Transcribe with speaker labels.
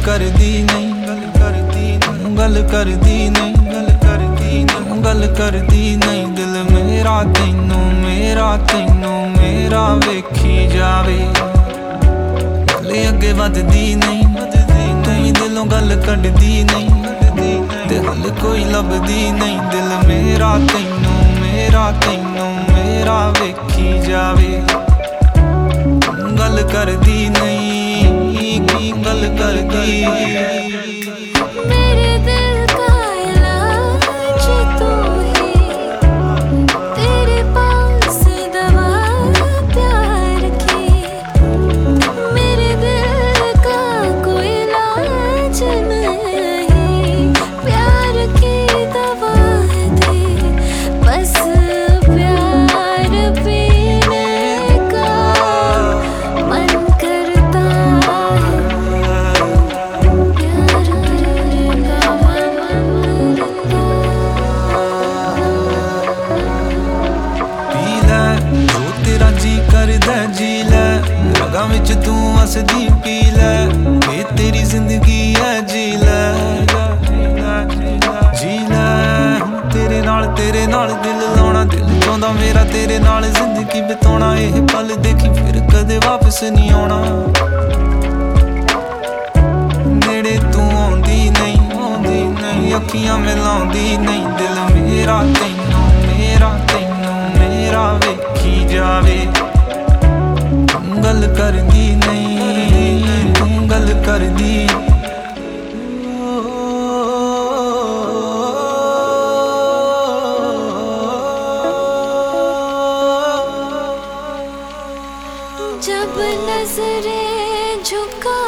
Speaker 1: करदी नहीं, गल करदी नहीं, गल करदी नहीं। दिल मेरा तैनू मेरा वेखी जावे, गल अगे वधदी नहीं, दिलों गल कढ़दी नहीं, ते हल कोई लभदी नहीं। दिल मेरा तैनू मेरा वेखी जावे, गल करदी नहीं, गल करदी।
Speaker 2: मेरे दिल का इलाज तू ही, तेरे पास दवा प्यार की। मेरे दिल का कोई इलाज नहीं, प्यार की दवा दे बस प्यार पीने का मन करता है।
Speaker 1: जो तेरा जी करदा जी लै, रगां विच तू वसदी पी लै, ये तेरी जिंदगी है जी लै, जी लै। तेरे नाल दिल लाउणा, दिल चाहुंदा मेरा तेरे नाल जिंदगी बिताउणा। ये पल देखी फिर कदे वापस नहीं आउणा, नेड़े तू आउंदी नहीं, अखियां मिलाउंदी नहीं। दिल मेरा तैनू मेरा वेखी जावे, गल करदी नहीं, गल करदी।
Speaker 2: जब नजरें झुका